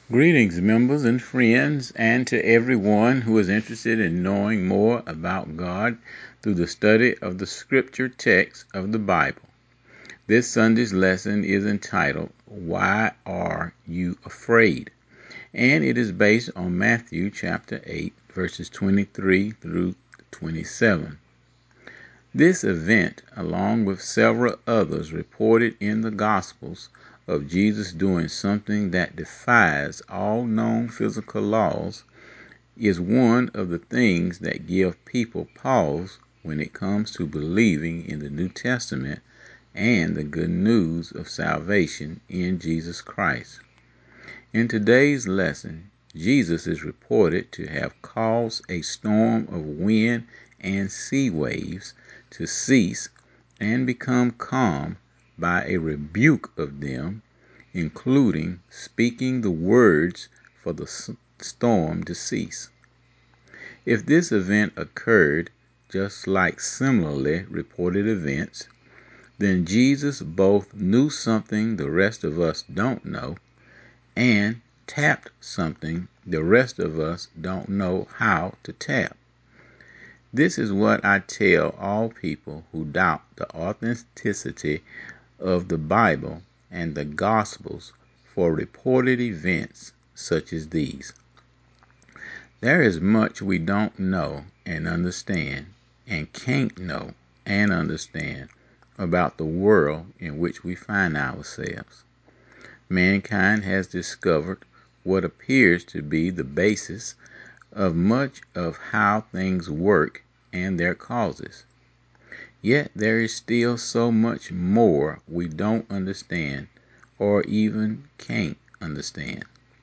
Greetings, members and friends, and to everyone who is interested in knowing more about God through the study of the scripture text of the Bible. This Sunday's lesson is entitled, Why Are You Afraid? And it is based on Matthew chapter 8, verses 23 through 27. This event, along with several others reported in the Gospels of Jesus doing something that defies all known physical laws, is one of the things that give people pause when it comes to believing in the New Testament and the good news of salvation in Jesus Christ. In today's lesson, Jesus is reported to have caused a storm of wind and sea waves to cease and become calm by a rebuke of them, including speaking the words for the storm to cease. If this event occurred just like similarly reported events, then Jesus both knew something the rest of us don't know and tapped something the rest of us don't know how to tap. This is what I tell all people who doubt the authenticity of the Bible and the Gospels for reported events such as these. There is much we don't know and understand and can't know and understand about the world in which we find ourselves. Mankind has discovered what appears to be the basis of much of how things work and their causes. Yet there is still so much more we don't understand or even can't understand.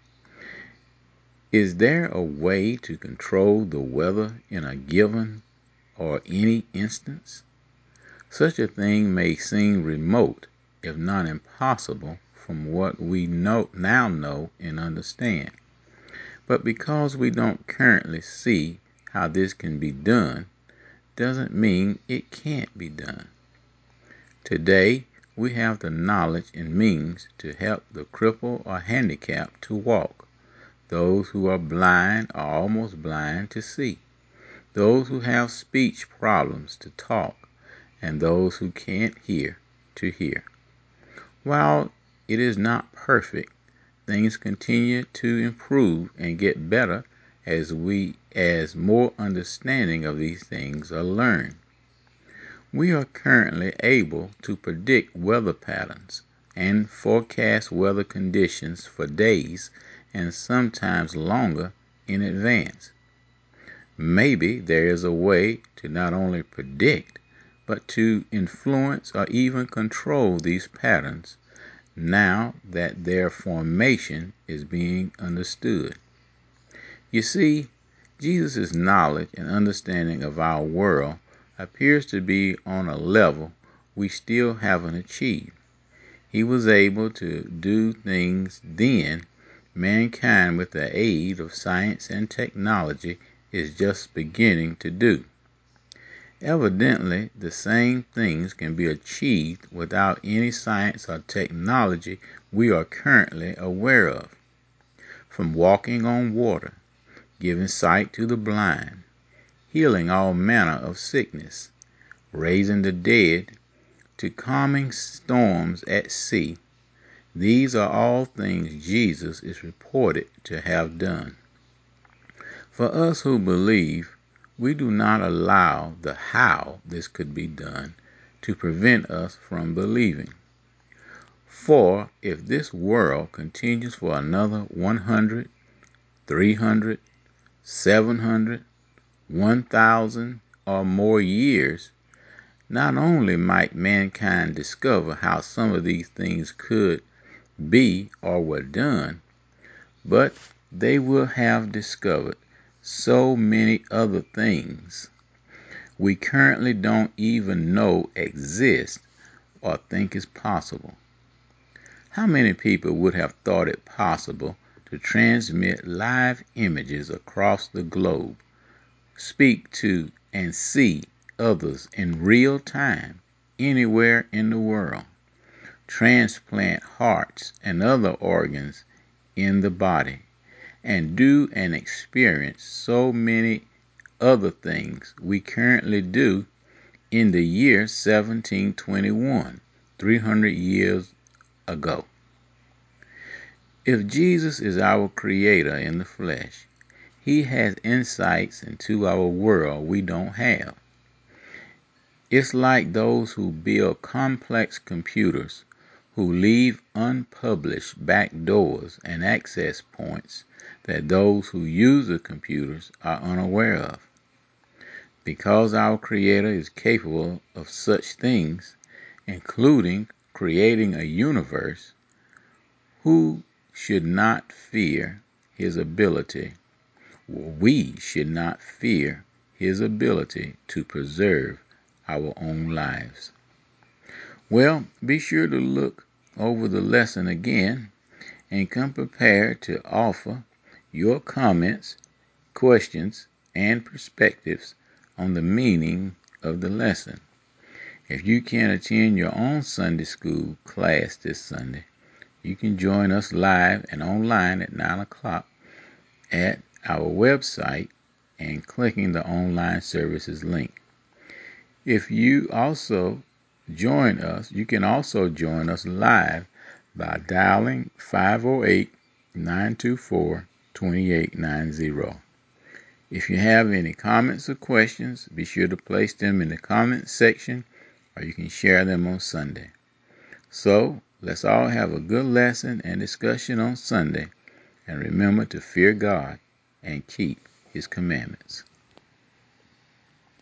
Is there a way to control the weather in a given or any instance? Such a thing may seem remote, if not impossible, from what we now know and understand. But because we don't currently see how this can be done, doesn't mean it can't be done. Today, we have the knowledge and means to help the crippled or handicapped to walk, those who are blind or almost blind to see, those who have speech problems to talk, and those who can't hear to hear. While it is not perfect, things continue to improve and get better as more understanding of these things are learned. We are currently able to predict weather patterns and forecast weather conditions for days and sometimes longer in advance. Maybe there is a way to not only predict, but to influence or even control these patterns now that their formation is being understood. You see, Jesus' knowledge and understanding of our world appears to be on a level we still haven't achieved. He was able to do things then mankind, with the aid of science and technology, is just beginning to do. Evidently, the same things can be achieved without any science or technology we are currently aware of. From walking on water, giving sight to the blind, healing all manner of sickness, raising the dead, to calming storms at sea, these are all things Jesus is reported to have done. For us who believe, we do not allow the how this could be done to prevent us from believing. For if this world continues for another 100, 300, 700, 1,000 or more years, not only might mankind discover how some of these things could be or were done, but they will have discovered so many other things we currently don't even know exist or think is possible. How many people would have thought it possible to transmit live images across the globe, speak to and see others in real time anywhere in the world, transplant hearts and other organs in the body and do and experience so many other things we currently do in the year 1721, 300 years ago. If Jesus is our creator in the flesh, he has insights into our world we don't have. It's like those who build complex computers who leave unpublished backdoors and access points that those who use the computers are unaware of. Because our Creator is capable of such things, including creating a universe, who should not fear his ability? We should not fear his ability to preserve our own lives. Well, be sure to look over the lesson again and come prepared to offer your comments, questions, and perspectives on the meaning of the lesson. If you can't attend your own Sunday school class this Sunday, you can join us live and online at 9 o'clock at our website and clicking the online services link. If you also join us, you can also join us live by dialing 508-924-2890. If you have any comments or questions, be sure to place them in the comments section, or you can share them on Sunday. So, let's all have a good lesson and discussion on Sunday, and remember to fear God and keep his commandments.